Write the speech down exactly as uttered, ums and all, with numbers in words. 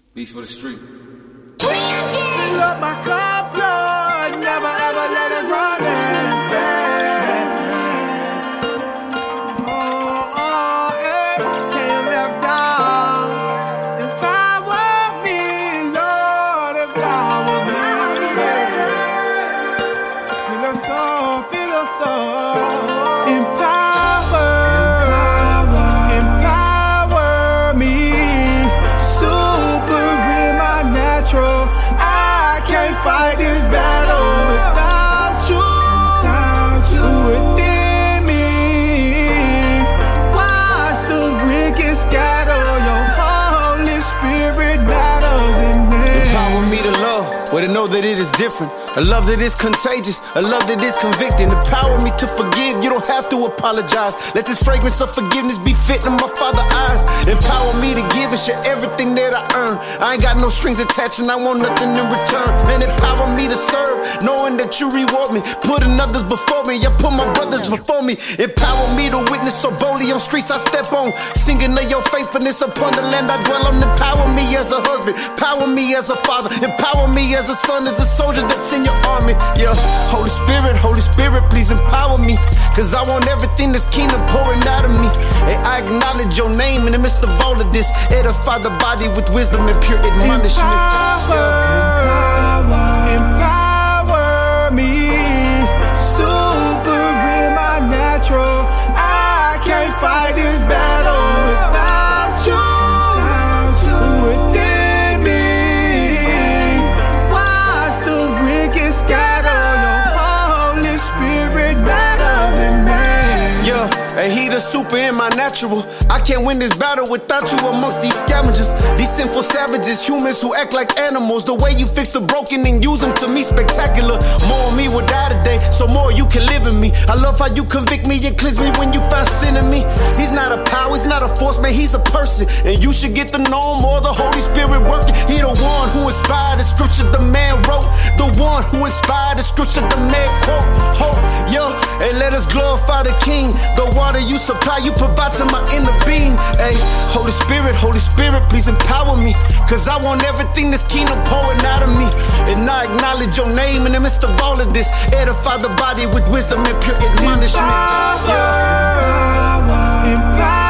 Beats for the street. Fill up my cup, Lord, never ever let it run out. Oh, oh, hey, can't left down. Empower me, Lord, empower me. Feel us all, feel us all. Empower, empower me. Super in my natural. I can't fight this battle without you, without you within me. Watch the wicked scatter. Your Holy Spirit matters in me. Empower me to love, where to know that it is different. A love that is contagious, a love that is convicting. Empower me to forgive, you don't have to apologize. Let this fragrance of forgiveness be fit in my Father's eyes. Empower me to give and share everything that I earn. I ain't got no strings attached and I want nothing in return. Man, empower me to serve, knowing that you reward me. Putting others before me, I put my brothers before me. Empower me to witness so boldly on streets I step on. Singing of your faithfulness upon the land I dwell on. Empower me as a husband, empower me as a father, empower me as a son, as a soldier that's in your army. Yeah, Holy Spirit, Holy Spirit, please empower me, cause I want everything that's kingdom pouring out of me. And I acknowledge your name in the midst of all of this. Edify the body with wisdom and pure admonishment. Empower, empower me. Super in my natural. I can't fight this battle without you, without you within me. Watch the wicked scatter. Your Holy Spirit matters in me. Yeah, and he the super in my natural. I can't win this battle without you amongst these scavengers. These sinful savages, humans who act like animals. The way you fix the broken and use them to me spectacular. More of me without a day, so more you can live in me. I love how you convict me and cleanse me when you find sin in me. He's not a power, he's not a force, man, he's a person. And you should get to know him or the Holy Spirit working. He the one who inspired the scripture the man wrote. The one who inspired the scripture the man quote. Hope, yo, and let us glorify the King. The water you supply, you provide to my inner being. Hey, Holy Spirit, Holy Spirit, please empower me, cause I want everything this kingdom pouring out of me. And I acknowledge your name in the midst of all of this. Edify the body with wisdom and pure admonishment. Empower, empower.